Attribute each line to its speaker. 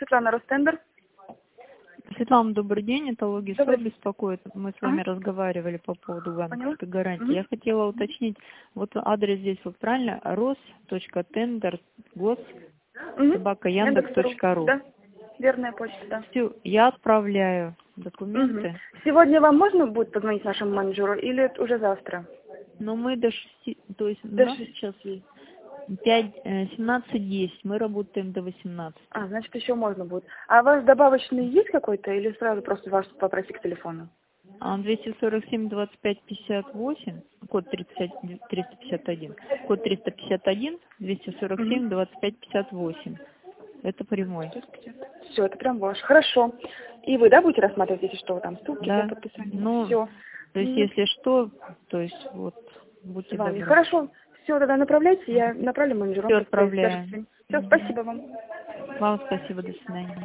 Speaker 1: Светлана, Ростендер.
Speaker 2: Светлана, добрый день. Это Логисов беспокоит. Мы с вами
Speaker 1: Ага.
Speaker 2: разговаривали по поводу банковской гарантии.
Speaker 1: Мгм.
Speaker 2: Я хотела уточнить, вот адрес здесь вот правильно? ros.tender.gos@yandex.ru.
Speaker 1: Да, верная почта, да.
Speaker 2: Все, я отправляю
Speaker 1: Мгм.
Speaker 2: документы.
Speaker 1: Сегодня вам можно будет позвонить нашему менеджеру или уже завтра?
Speaker 2: Но мы до 6, то есть у
Speaker 1: До
Speaker 2: нас
Speaker 1: 6.
Speaker 2: сейчас есть 17:10, мы работаем до 18.
Speaker 1: Значит, еще можно будет. А у вас добавочный есть какой-то или сразу просто вас попросить к телефону?
Speaker 2: 247 25 58, код 351, код 351, 247 25 58. Это прямой.
Speaker 1: Все, это прям ваш. Хорошо. И вы, да, будете рассматривать, если что, там ссылки для
Speaker 2: Да.
Speaker 1: подписания?
Speaker 2: Ну,
Speaker 1: Все.
Speaker 2: то есть, если что, то есть, вот,
Speaker 1: С
Speaker 2: будьте
Speaker 1: вами.
Speaker 2: добры.
Speaker 1: Хорошо. Все, тогда направляйте, я направлю менеджеру.
Speaker 2: Все отправляю.
Speaker 1: Все, спасибо вам.
Speaker 2: Вам спасибо, до свидания.